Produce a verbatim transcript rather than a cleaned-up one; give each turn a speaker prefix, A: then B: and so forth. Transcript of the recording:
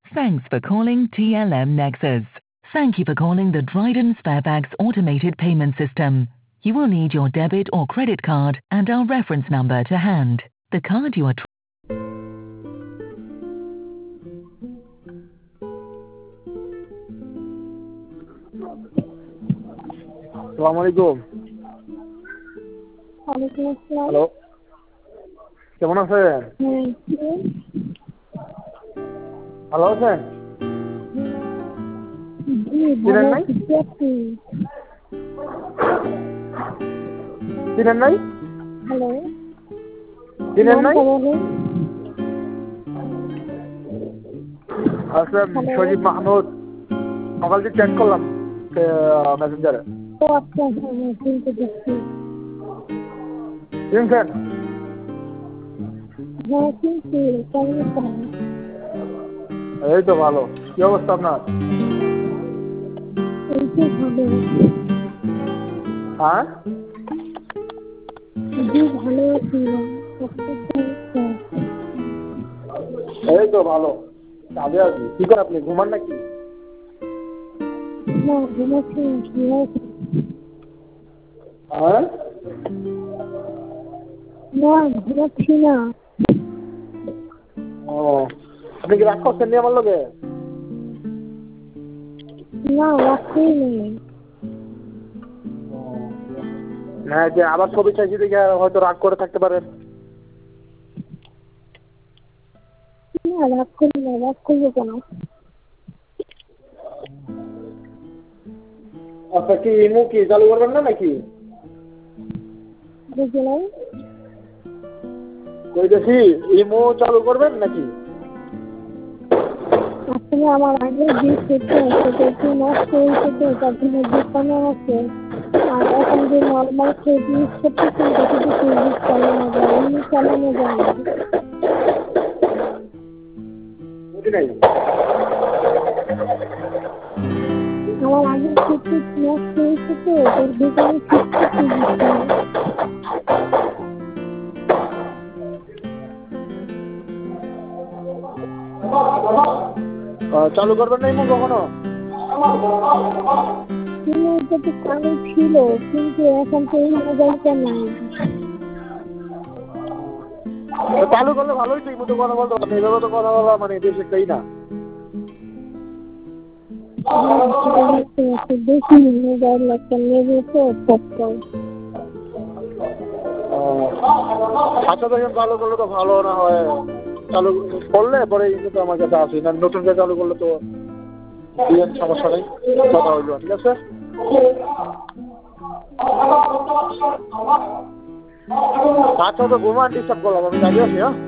A: Thanks for calling T L M Nexus. Thank you for calling the Dryden Sparebags automated payment system. You will need your debit or credit card and our reference number to hand. The card you are tr-
B: আসসালামু আলাইকুম।
C: ওয়ালাইকুম আসসালাম।
B: Hello, কেমন আছেন?
C: হ্যাঁ, কে?
B: ভালো আছেন?
C: জি,
B: চিনেন
C: ভালো
B: নাই?
C: আছি। কে আপনি?
B: চিনেন নাই?
C: হ্যালো,
B: চিনেন নাই?
C: নামটা বলুন।
B: আচ্ছা,
C: হ্যালো।
B: সজীব মাহমুদ। সকাল থেকে চ্যাট করলাম মেসেঞ্জারে।
C: ও আচ্ছা, হ্যাঁ, হ্যাঁ, চিনতে পারছি।
B: চিনছেন?
C: হ্যাঁ, চিনছি। কেমন আছেন?
B: এই তো ভালো। কি অবস্থা আপনার?
C: এই তো ভালো।
B: হ্যাঁ?
C: জি, ভালো আছি। আপনার কেমন আছেন?
B: এই তো ভালো। কাজে আছি। কি করেন আপনি? ঘুমান নাকি?
C: না, ঘুমাচ্ছি না, শুয়ে আছি।
B: হ্যাঁ?
C: না, ঘুমাচ্ছি না।
B: ও, আপনি কি রাগ করছেন নি আমার লগে?
C: না, রাখতেই নেই।
B: হ্যাঁ, যে আবার ছবি চাইছি দেখে হয়তো রাগ করে থাকতে পারেন।
C: না, রাগ করি না। রাগ করবো কেন?
B: আচ্ছা, কি ইমু কি চালু করবেন না নাকি?
C: বুঝে নাই?
B: কইতেছি ইমো চালু করবেন নাকি?
C: আসলে আমার আগে যে সেটটা সেটা একটু নষ্ট হয়েছে, তো তার জন্য দোকানে আছে। আর এখন যে নর্মাল সেট ইউজ করতেছি এটা কিন্তু ফেসবুক চালানো যায়, এমনি চালানো যায় না।
B: বুঝি নাই।
C: আমার আগের সেটটা নষ্ট হয়েছে, তো ওটার দোকানে ঠিক করতে দিচ্ছি।
B: চালু করবেন না ইমো কখনো?
C: কিন্তু ওটা তো চালু ছিল, কিন্তু এখন তো এই মোবাইলটা নাই।
B: চালু করলে ভালোই তো, ইমো তো কথা বলতে পারেন। এইভাবে তো কথা বলা মানে বেশ একটাই না।
C: দেখি মোবাইল একটা নেবে তো তৎকাল।
B: আচ্ছা, দেখেন চালু করলে তো ভালো না হয়। চালু করলে পরে ইমো তো আমার কাছে আসি না, নতুন করে চালু করলে তো দিয়েন, সমস্যা নেই, কথা হইল। ঠিক আছে? আচ্ছা, তো ঘুমান, ডিস্টার্ব করলাম, আমি কাজে আছি। হ্যাঁ।